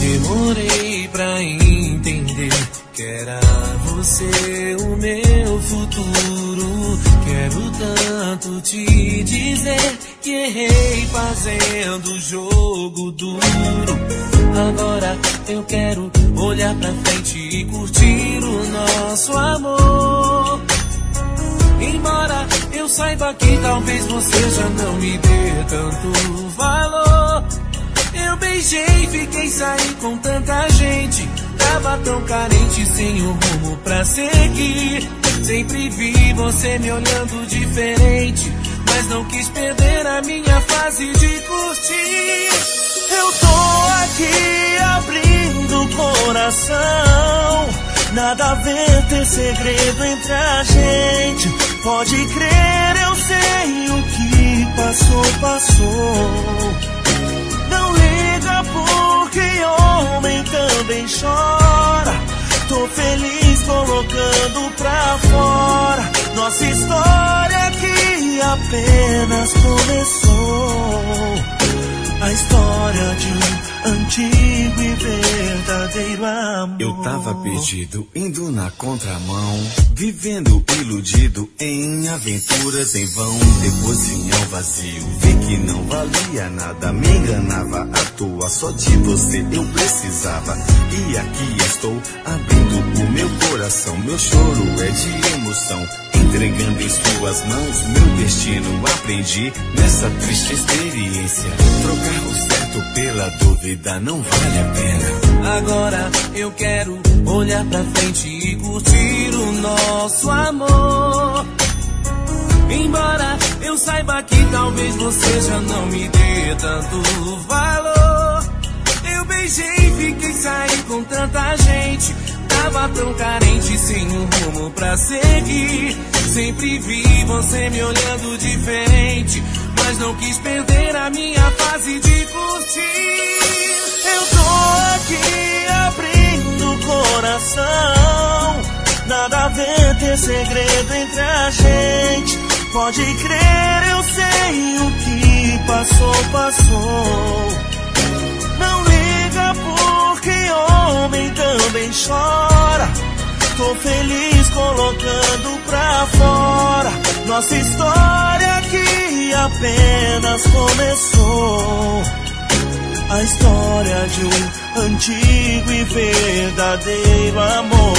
Demorei pra entender que era você o meu futuro. Quero tanto te dizer que errei fazendo jogo duro. Agora eu quero olhar pra frente e curtir o nosso amor. Embora eu saiba que talvez você já não me dê tanto valor. Eu beijei, fiquei, saí com tanta gente. Tava tão carente, sem um rumo pra seguir. Sempre vi você me olhando diferente, mas não quis perder a minha fase de curtir. Eu tô aqui abrindo o coração. Nada a ver ter segredo entre a gente. Pode crer, eu sei o que passou, passou. Não liga porque homem também chora. Tô feliz colocando pra fora nossa história que apenas começou. A história de um antigo e verdadeiro amor. Eu tava perdido, indo na contramão, vivendo iludido em aventuras em vão. Depois vinha o vazio, vi que não valia nada. Me enganava à toa, só de você eu precisava. E aqui estou, abrindo o meu coração. Meu choro é de emoção, entregando em suas mãos meu destino. Aprendi nessa triste experiência, trocar o certo pela dúvida não vale a pena. Agora eu quero olhar pra frente e curtir o nosso amor. Embora eu saiba que talvez você já não me dê tanto valor. Eu beijei, fiquei, saí com tanta gente. Tava tão carente, sem um rumo pra seguir. Sempre vi você me olhando diferente, mas não quis perder a minha fase de curtir. Eu tô aqui abrindo o coração. Nada a ver ter segredo entre a gente. Pode crer, eu sei o que passou, passou. Não liga porque homem também chora. Tô feliz colocando pra fora nossa história que apenas começou. A história de um antigo e verdadeiro amor.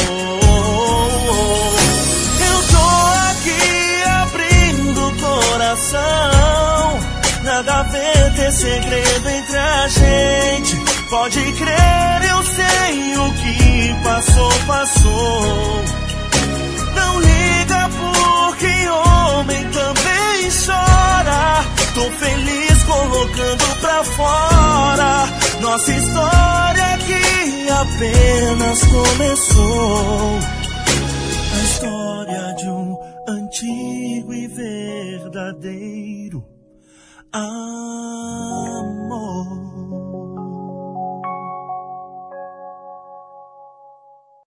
Eu tô aqui abrindo o coração. Nada a ver ter segredo entre a gente. Pode crer, eu sei o que passou, passou. Não liga porque homem também chora. Tô feliz colocando pra fora nossa história que apenas começou. A história de um antigo e verdadeiro amor.